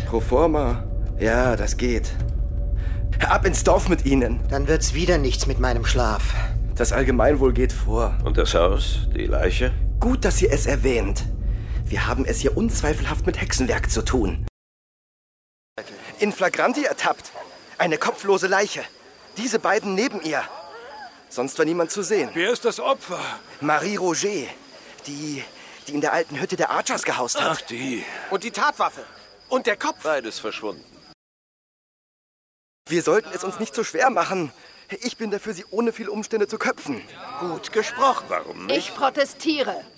Pro forma? Ja, das geht. Ab ins Dorf mit Ihnen. Dann wird's wieder nichts mit meinem Schlaf. Das Allgemeinwohl geht vor. Und das Haus? Die Leiche? Gut, dass ihr es erwähnt. Wir haben es hier unzweifelhaft mit Hexenwerk zu tun. In flagranti ertappt. Eine kopflose Leiche. Diese beiden neben ihr. Sonst war niemand zu sehen. Wer ist das Opfer? Marie Roger. Die in der alten Hütte der Archers gehaust hat. Ach, die. Und die Tatwaffe. Und der Kopf. Beides verschwunden. Wir sollten es uns nicht so schwer machen. Ich bin dafür, sie ohne viel Umstände zu köpfen. Gut gesprochen. Warum nicht? Ich protestiere.